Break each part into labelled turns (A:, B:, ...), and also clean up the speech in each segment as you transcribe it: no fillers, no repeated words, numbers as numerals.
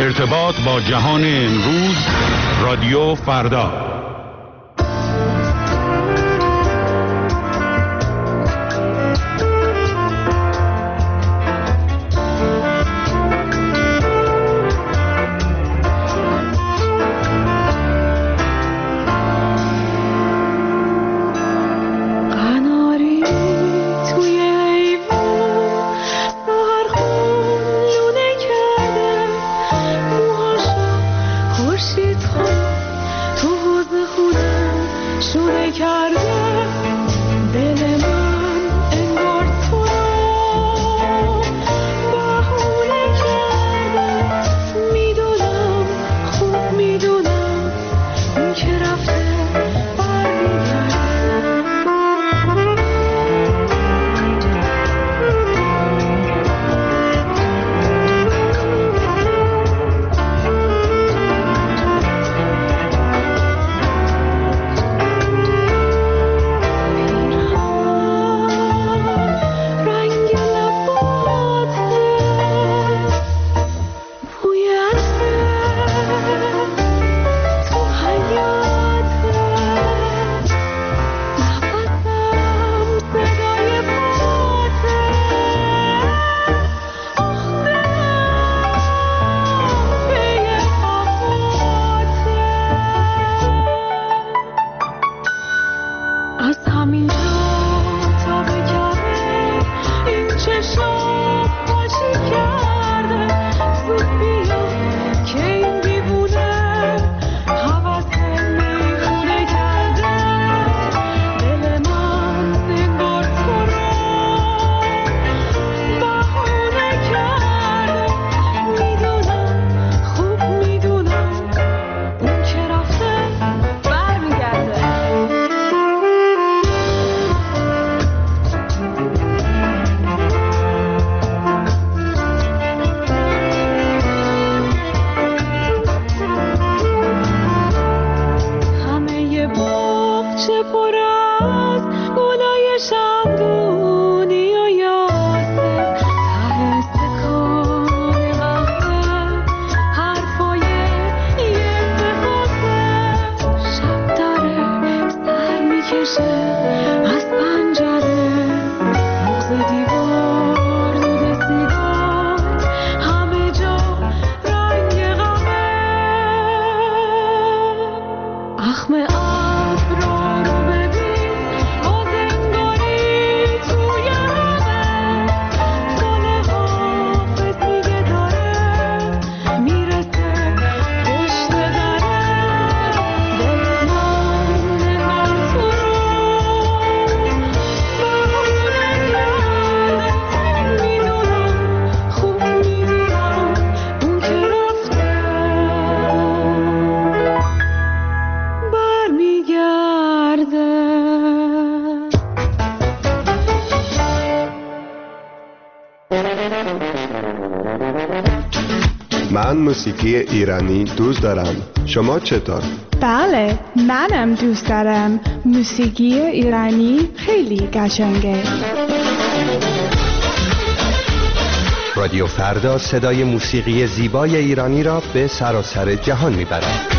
A: ارتباط با جهان امروز، رادیو فردا.
B: من موسیقی ایرانی دوست دارم. شما چطور؟
C: بله، منم دوست دارم. موسیقی ایرانی خیلی قشنگه.
D: رادیو فردا صدای موسیقی زیبای ایرانی را به سراسر جهان میبرد.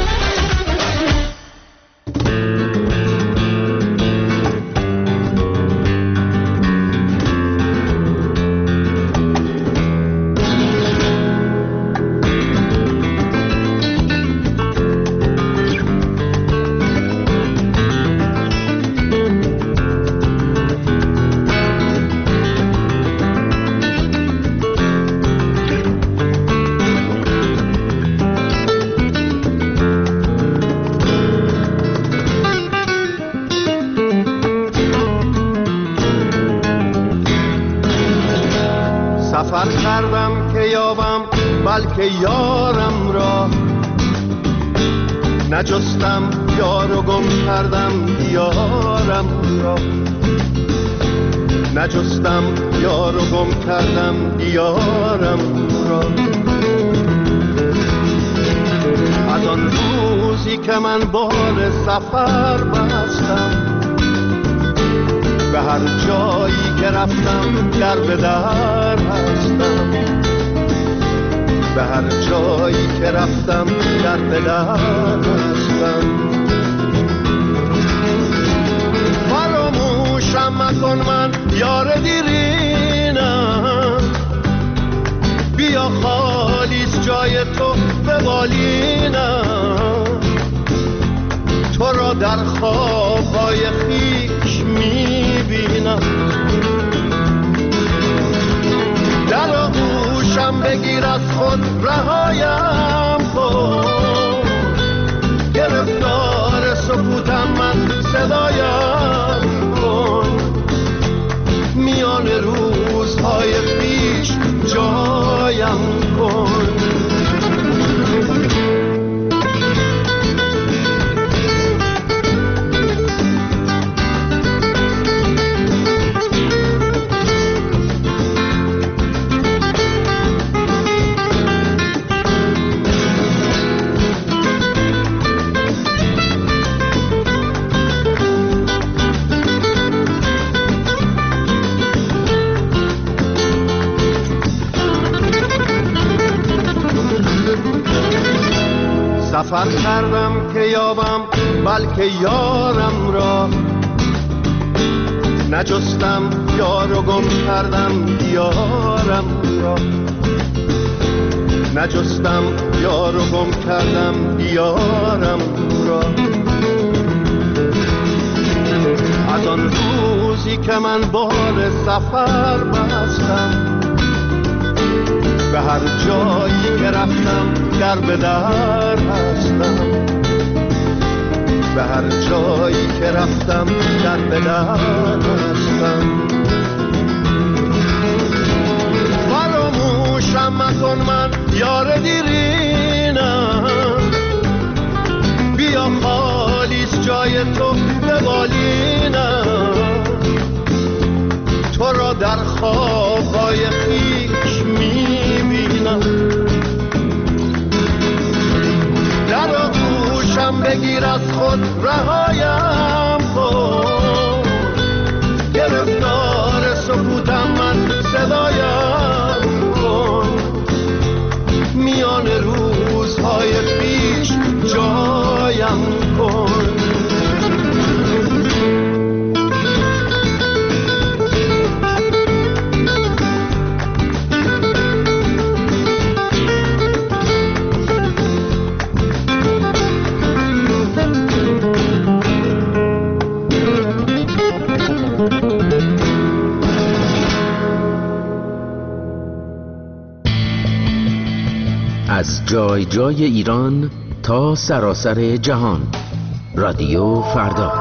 E: سفر کردم که یابم بلکه یارم را، نجستم یار و گم کردم یارم را، نجستم یار و گم کردم یارم را. از آن روزی که من بال سفر بستم، به هر جایی که رفتم در به در هستم، به هر جایی که رفتم در به در هستم. فراموشم مکن من یار دیرینم، بیا خالیست جای تو به بالینم. تو را در خوابهای خیش میبینم، در آغوشم بگیر از خود رهایم کن. گرفتار سکوتم من صدایم کن، میان روزهای پیش جایم کن. سفر کردم که یابم بلکه یارم را، نجستم یار و گم کردم یارم را. نجستم یار و گم کردم یارم را. از آن روزی که من بار سفر بستم، به هر جایی که رفتم در به در هستم. به هر جایی که رفتم در به در هستم. فراموشم مکن من یار دیرینم، بیا خالیست جای تو به بالینم. تو را در خوابهای خیش میبینم، در آغوشم بگیر از خود رهایم کن. گرفتار سکوتم من صدایم کن، میان روزهای پیش جایم کن.
F: از جای جای ایران تا سراسر جهان، رادیو فردا.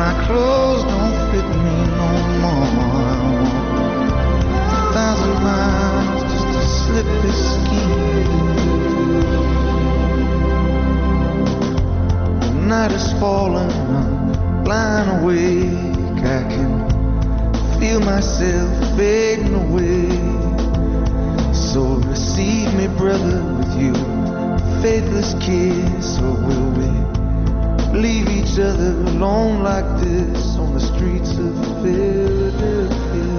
G: My clothes don't fit me no more. 1,000 miles just to slip this skin. The night is falling, I'm blind awake. I can feel myself fading away. So receive me, brother, with you faithless kiss, or will we leave each other alone like this on the streets of Philadelphia?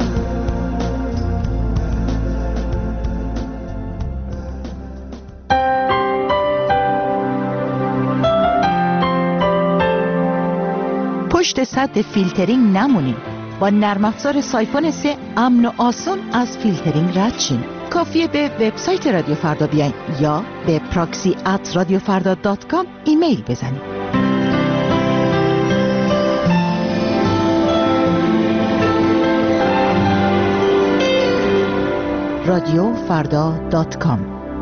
H: پشت سد فیلترینگ نمونیم. با نرم افزار سایفون 3 امن و آسان از فیلترینگ رد شیم. کافیه به وبسایت رادیو فردا بیاین یا به proxy@radiofarda.com ایمیل بزنید. radiofarda.com.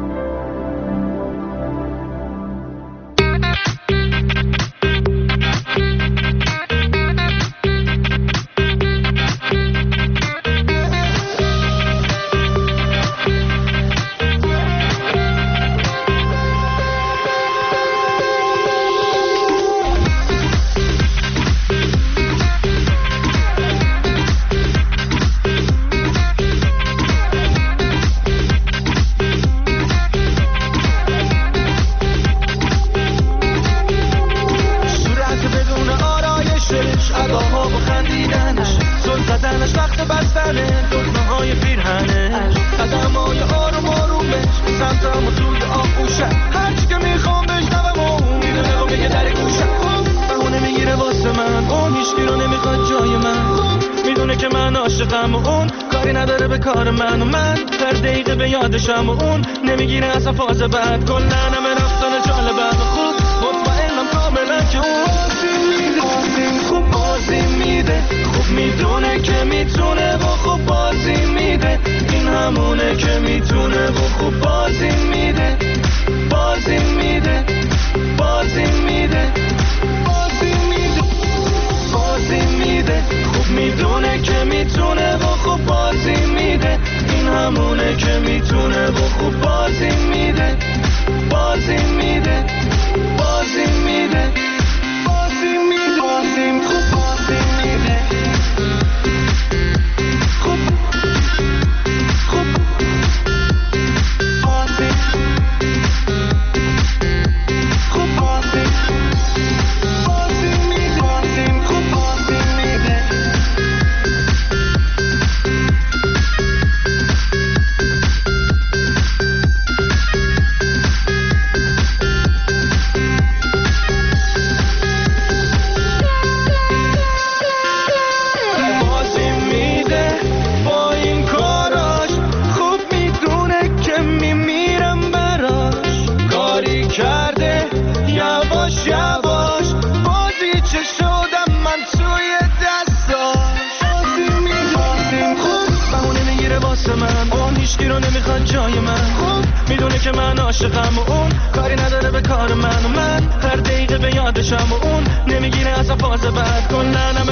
I: و اون نمیگیره اصلا فاز بعد کلن همه رفتن جالبم خوب مطمئنم کاملا که اون خوب بازی میده خوب میدونه که میتونه و خوب بازی میده این همونه که میتونه و خوب بازی میده بازی میده بازی میده بازی میده بازی میده خوب میدونه که میتونه و خوب بازی میده این همونه که میتونه و خوب بازی میده بازی میده بازی میده بازی میده بازی خوب بازی میده خوب خوب بازی خوب بازی بازی میده بازی خوب بازی میده جای من خوب میدونه که من عاشقم و اون کاری نداره به کار من و من هر دقیقه به یادشم و اون نمیگیره اصلا فاز بعد کلن